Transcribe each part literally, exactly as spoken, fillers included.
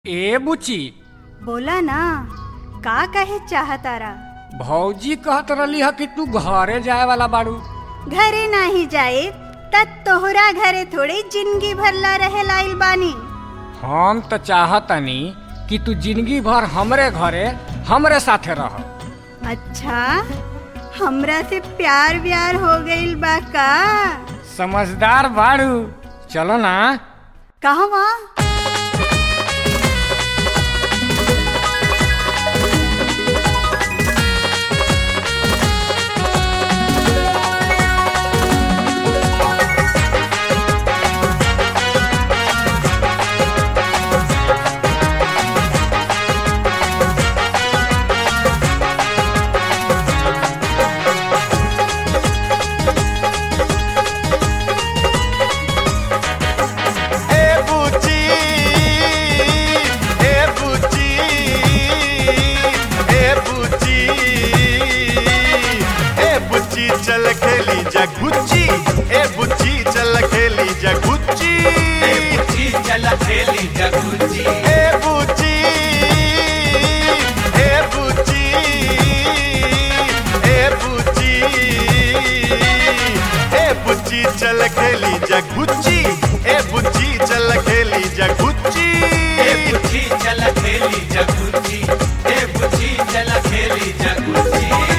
ए बुची, बोला ना, का कहे चाहतारा? भौजी कहत रही है कि तू घरे जाए वाला बाड़ू। घरे नाही जाए तब तोहरा घरे थोड़ी जिंदगी भर ला रहे लाइल बानी। हम तो चाहतनी कि तू जिंदगी भर हमरे घरे हमरे साथे रह। अच्छा, हमरा से प्यार व्यार हो गइल बा का? समझदार बाड़ू, चलो ना। कहवा? चल खेली जगुच्ची, ए बुच्ची चल खेली जगुच्ची, ए बुच्ची चल खेली जगुच्ची, ए बुच्ची, ए बुच्ची, ए बुच्ची, ए बुच्ची चल खेली जगुच्ची, ए बुच्ची चल खेली जगुच्ची, ए बुच्ची चल खेली जगुच्ची, ए बुच्ची चल खेली जगुच्ची।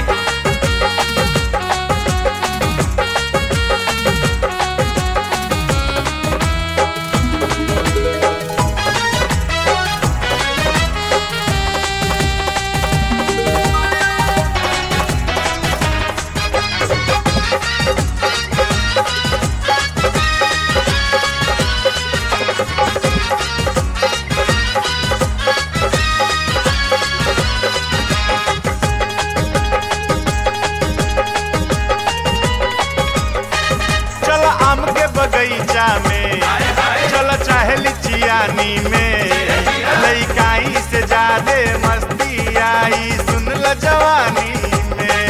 बगीचा में चल चाहे लिचियानी में, लइकाई से ज्यादा मस्ती आई सुन ल जवानी में।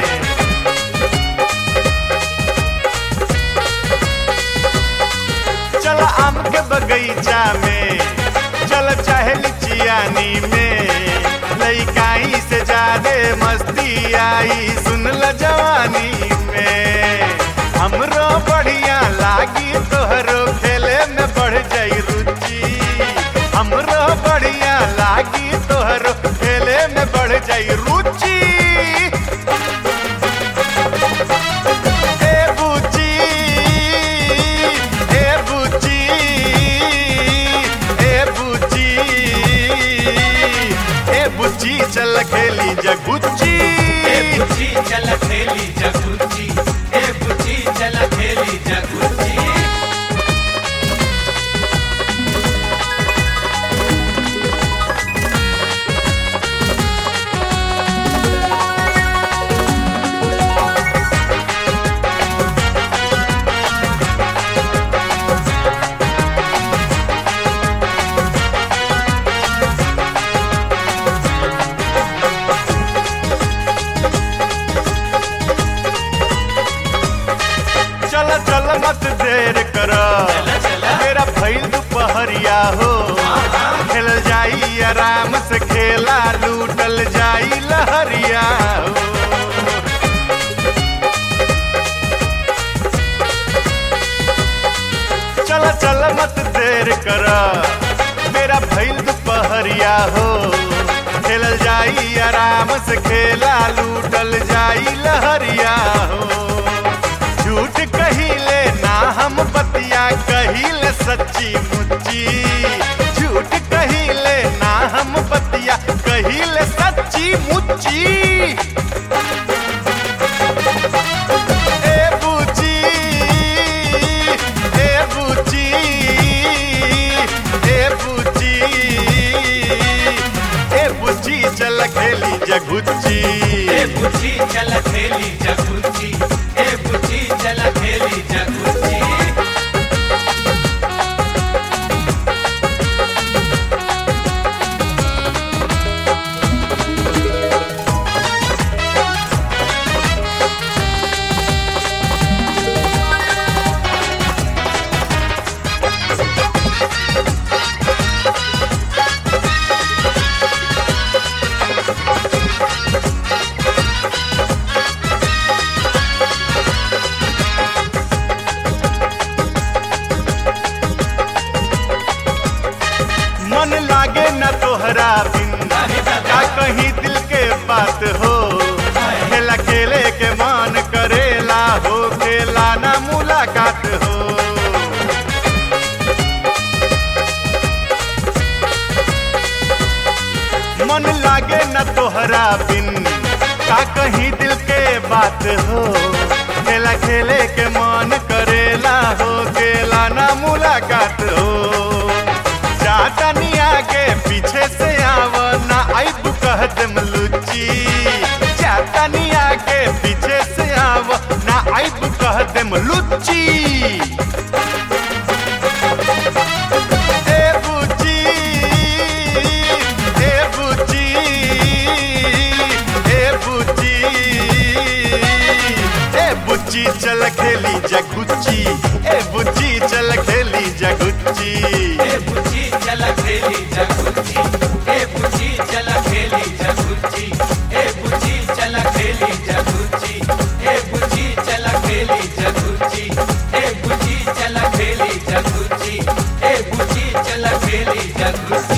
चल आम के बगीचा में चल चाहे लिचियानी में, लइकाई से ज्यादा मस्ती आई सुन ल जवानी में। हमरो बढ़िया लागी तोहरो खेले में बढ़ जाई रुचि, हमरो बढ़िया लागी तोहरो खेले में बढ़ जाई रुचि। ए बुच्ची, ए बुच्ची, ए बुच्ची, ए बुच्ची चल खेली जगुच्ची, ए बुच्ची चल खेली जगुच्ची, ए बुच्ची चल खेली जगुच्ची। चल चल मत देर कर, मेरा भइल दुपहरिया हो, खेल जाई आराम से खेला लूटल जाई लहरिया हो। चल चल मत देर कर, मेरा भइल दुपहरिया हो, खेल जाई आराम से खेला लूटल जाई लहरिया हो। झूठ कहिले ना हम बतिया कहिले सच्ची मुच्ची, झूठ कहिले ना हम बतिया कहिले सच्ची मुच्ची। ए बुच्ची, ए बुच्ची, ए बुच्ची, ए बुच्ची चल खेली जगुच्ची, ए बुच्ची चल खेली जगुच्ची, ए बुच्ची चल खेली जगुच्ची। मन लागे न तोहरा बिन का कहीं दिल के बात हो खेला खेले के मन करेला हो खेला ना मुलाकात हो मन लागे न तोहरा बिन का कहीं दिल के बात हो खेला खेले के मन करेला हो खेला ना मुलाकात हो जाता नहीं आगे पीछे से आव ना आई कहत मलुची जाता नहीं आगे पीछे से आव ना आई कहत मलुची ए बुची ए बुची ए बुची ए बुची चल खेली जगुची ए बुची चल खेली जगुची ए बुची चल खेली जगुची ए बुची चल खेली जगुची ए बुची चल खेली जगुची ए बुची चल खेली जगुची ए बुची चल खेली जगुची ए बुची चल खेली जगुची